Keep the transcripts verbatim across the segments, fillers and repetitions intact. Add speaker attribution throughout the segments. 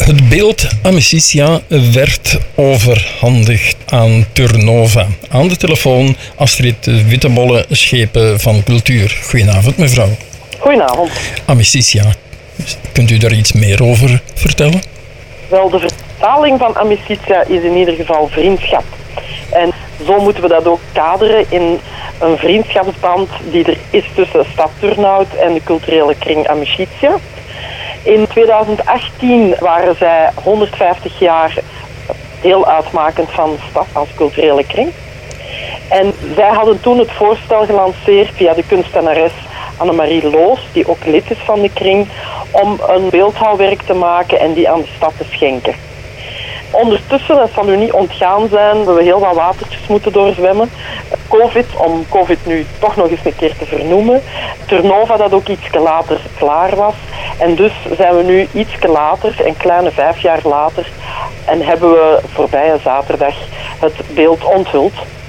Speaker 1: Het beeld Amicitia werd overhandigd aan Turnova. Aan de telefoon Astrid Wittebolle, Schepen van Cultuur. Goedenavond, mevrouw.
Speaker 2: Goedenavond.
Speaker 1: Amicitia, kunt u daar iets meer over vertellen?
Speaker 2: Wel, de vertaling van Amicitia is in ieder geval vriendschap. En zo moeten we dat ook kaderen in een vriendschapsband die er is tussen de stad Turnhout en de culturele kring Amicitia. In tweeduizend achttien waren zij honderdvijftig jaar deel uitmakend van de stad als culturele kring. En zij hadden toen het voorstel gelanceerd via de kunstenares Annemarie Loos, die ook lid is van de kring, om een beeldhouwwerk te maken en die aan de stad te schenken. Ondertussen, dat zal u niet ontgaan zijn, we hebben heel wat watertjes moeten doorzwemmen. Covid, om Covid nu toch nog eens een keer te vernoemen. Turnova dat ook iets later klaar was. En dus zijn we nu iets later, een kleine vijf jaar later, en hebben we voorbije zaterdag het beeld onthuld.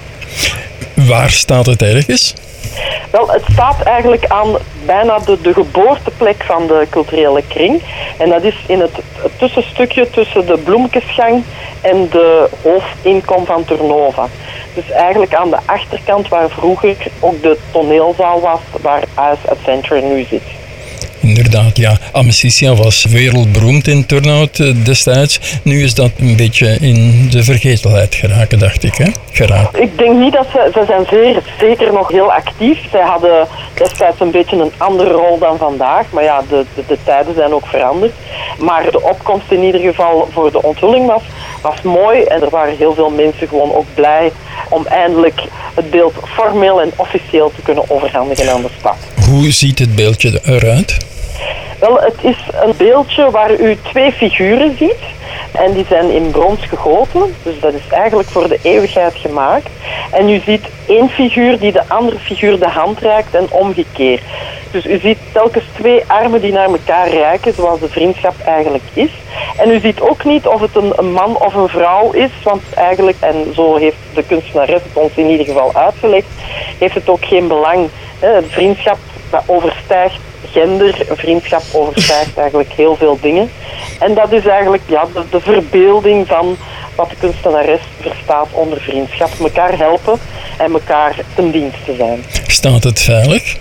Speaker 1: Waar staat het ergens?
Speaker 2: Wel, het staat eigenlijk aan bijna de, de geboorteplek van de culturele kring. En dat is in het, het tussenstukje tussen de Bloemkesgang en de hoofdinkom van Turnova. Dus eigenlijk aan de achterkant waar vroeger ook de toneelzaal was, waar Ice Adventure nu zit.
Speaker 1: Inderdaad, ja. Amicitia was wereldberoemd in Turnhout destijds. Nu is dat een beetje in de vergetelheid geraken, dacht ik. Hè? Geraakt.
Speaker 2: Ik denk niet dat ze... Ze zijn zeer zeker nog heel actief. Zij hadden destijds een beetje een andere rol dan vandaag. Maar ja, de, de, de tijden zijn ook veranderd. Maar de opkomst in ieder geval voor de onthulling was, was mooi. En er waren heel veel mensen gewoon ook blij om eindelijk het beeld formeel en officieel te kunnen overhandigen aan de stad.
Speaker 1: Hoe ziet het beeldje eruit?
Speaker 2: Wel, het is een beeldje waar u twee figuren ziet. En die zijn in brons gegoten. Dus dat is eigenlijk voor de eeuwigheid gemaakt. En u ziet één figuur die de andere figuur de hand reikt en omgekeerd. Dus u ziet telkens twee armen die naar elkaar reiken, zoals de vriendschap eigenlijk is. En u ziet ook niet of het een, een man of een vrouw is, want eigenlijk, en zo heeft de kunstenares het ons in ieder geval uitgelegd, heeft het ook geen belang. Hè. De vriendschap dat overstijgt gender, vriendschap overstijgt eigenlijk heel veel dingen. En dat is eigenlijk ja, de, de verbeelding van wat de kunstenares verstaat onder vriendschap. Mekaar helpen en elkaar ten dienste zijn.
Speaker 1: Staat het veilig?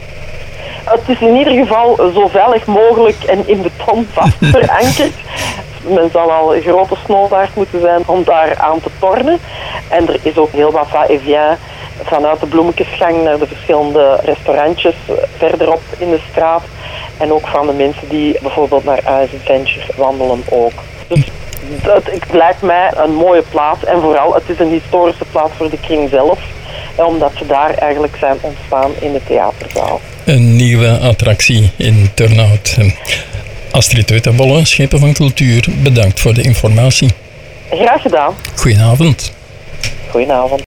Speaker 2: Het is in ieder geval zo veilig mogelijk en in beton vast verankerd. Men zal al een grote snowboard moeten zijn om daar aan te tornen. En er is ook heel wat va-et-vient vanuit de Bloemkesgang naar de verschillende restaurantjes verderop in de straat. En ook van de mensen die bijvoorbeeld naar Ice Adventure wandelen ook. Dus het, het lijkt mij een mooie plaats. En vooral, het is een historische plaats voor de kring zelf. Omdat ze daar eigenlijk zijn ontstaan in de theaterzaal.
Speaker 1: Een nieuwe attractie in Turnhout. Astrid Wittebolle, Schepen van Cultuur, bedankt voor de informatie.
Speaker 2: Graag gedaan.
Speaker 1: Goedenavond.
Speaker 2: Goedenavond.